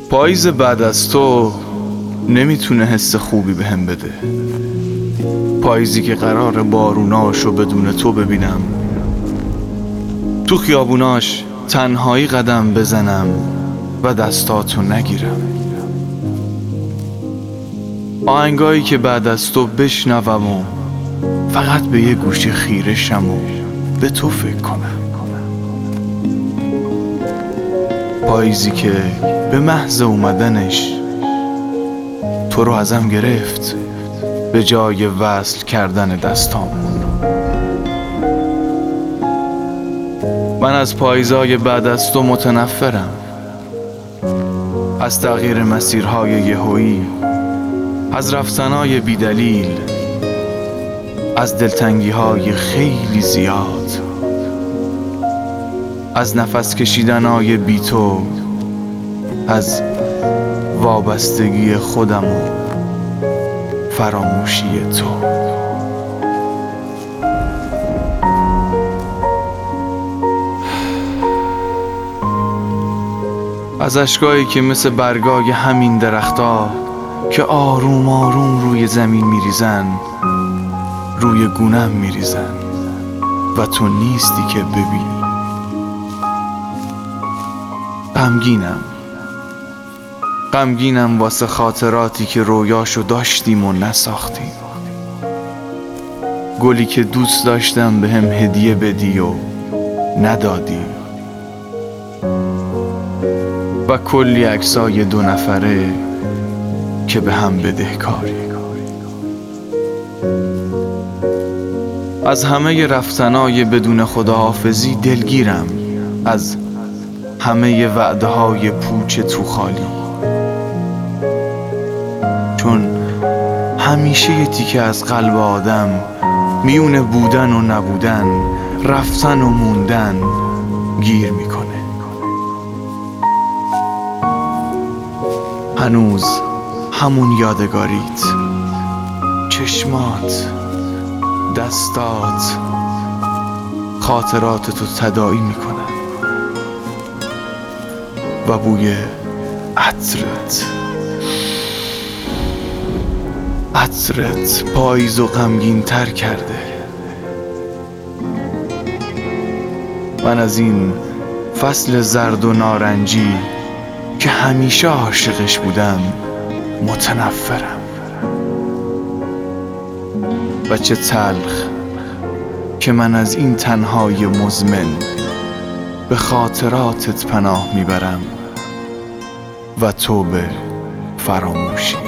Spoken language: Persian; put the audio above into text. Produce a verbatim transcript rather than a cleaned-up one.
پاییز بعد از تو نمیتونه حس خوبی بهم بده. پاییزی که قرار باروناشو بدون تو ببینم، تو خیابوناش تنهایی قدم بزنم و دستاتو نگیرم. آهنگایی که بعد از تو بشنوم و فقط به یه گوشه خیره شم و به تو فکر کنم. پاییزی که به محض اومدنش تو رو ازم گرفت به جای وصل کردن دستامون. من از پاییزای بعد از تو متنفرم، از تغییر مسیرهای یهویی، از رفتنهای بیدلیل، از دلتنگیهای خیلی زیاد، از نفس کشیدنهای بی تو، از وابستگی خودم و فراموشی تو. از اشکایی که مثل برگای همین درختا که آروم آروم روی زمین میریزن، روی گونم میریزن و تو نیستی که ببینی. غمگینم غمگینم واسه خاطراتی که رویاشو داشتیم و نساختیم. گلی که دوست داشتم به هم هدیه بدی و ندادی، و کلی عکسای دو نفره که به هم بدهکاری. از همه رفتنای بدون خداحافظی دلگیرم، از همه وعده های پوچ تو خالی، چون همیشه یه تیکه از قلب آدم میونه بودن و نبودن، رفتن و موندن گیر میکنه. هنوز همون یادگاریت، چشمات، دستات، خاطرات تو تداعی میکنن و بوی عطرت عطرت پاییز و غمگین تر کرده. من از این فصل زرد و نارنجی که همیشه عاشقش بودم متنفرم. و چه تلخ که من از این تنهای مزمن به خاطراتت پناه میبرم و تو به فراموشی.